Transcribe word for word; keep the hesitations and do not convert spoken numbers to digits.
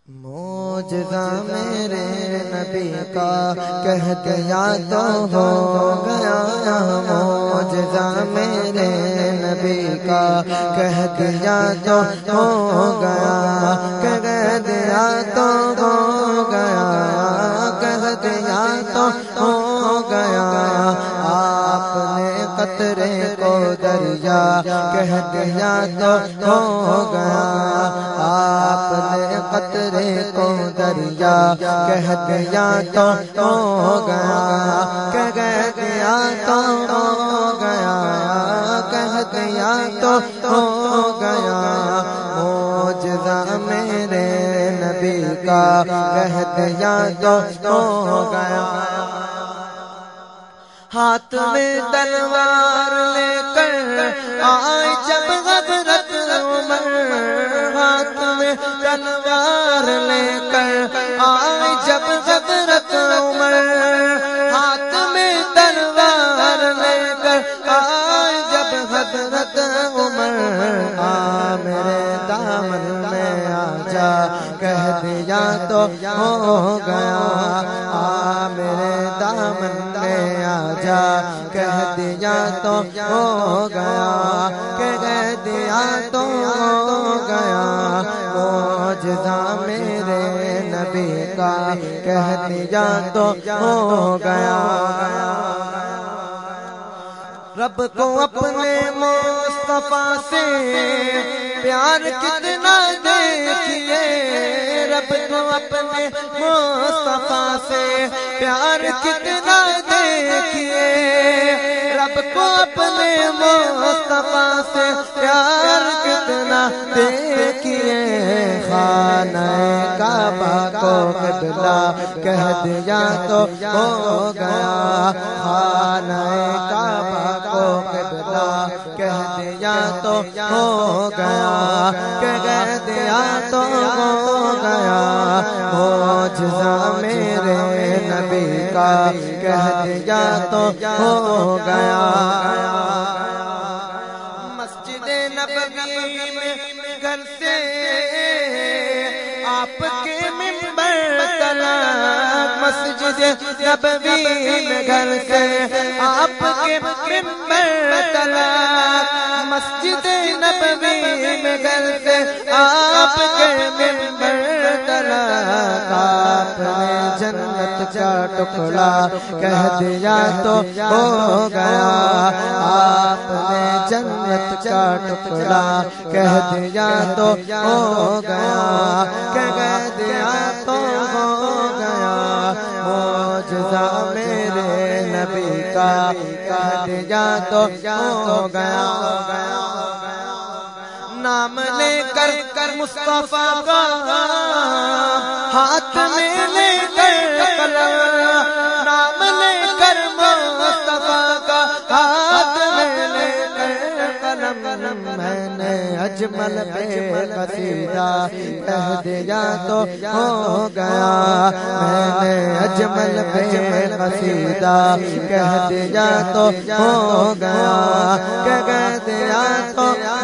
معجزہ میرے نبی کا کہہ دیا تو ہو گیا، معجزہ میرے نبی کا کہہ دیا تو ہو گیا، کہہ دیا تو ہو گیا، کہہ دیا تو ہو گیا۔ آپ نے قطرے کو دریا کہہ دیا تو ہو گیا، آپ نے قطرے کو دریا کہہ دیا تو ہو گیا، کہہ دیا تو ہو گیا، کہہ دیا تو ہو گیا۔ معجزہ میرے نبی کا کہہ دیا تو ہو گیا۔ ہاتھ میں تلوار لے کر آئے جب غدرت عمر، ہاتھ میں تلوار لے کر آئے جب غدرت عمر، ہاتھ میں تلوار لے کر آئے جب غدرت عمر، آ میرے دامن میں آ جا کہہ دیا تو ہو گیا، آ میرے دامن میں آ جا کہہ دیا تو ہو گیا، کہہ دیا تو ہو گیا۔ معجزہ میرے نبی کا کہہ دیا تو ہو گیا۔ رب کو اپنے مصطفیٰ سے پیار کتنا دیکھیے، رب کو اپنے مصطفیٰ سے پیار کتنا دیکھیے، رب کو اپنے مصطفیٰ سے پیار کتنا دیکھیے۔ خانہ کعبہ کو قبلہ کہہ دیا تو ہو گیا، خانہ کعبہ کو قبلہ کہہ دیا تو ہو گیا، کہہ دیا تو ہو گیا۔ معجزہ میرے نبی کا کہہ دیا تو ہو گیا۔ مسجد نبوی میں گھر سے آپ کے منبر تلک، مسجد نبوی میں گھر سے آپ کے منبر تلک، مسجد نبوی میں گھر سے آپ کے منبر تلک، آپ نے جنت کا ٹکڑا کہہ دیا تو ہو گیا، آپ نے جنت کا ٹکڑا کہہ دیا تو ہو گیا، کہہ دیا تو ہو گیا۔ معجزہ میرے نبی کا کہہ دیا تو ہو گیا۔ نام لے کر کر مصطفیٰ کا ہاتھ میں لے کر قلم، نام لے کر مصطفیٰ کا ہاتھ میں لے کر قلم، میں نے اجمل پہ قصیدہ کہہ دیا تو ہو گیا، میں نے اجمل پہ قصیدہ کہہ دیا تو ہو گیا، کہہ دیا تو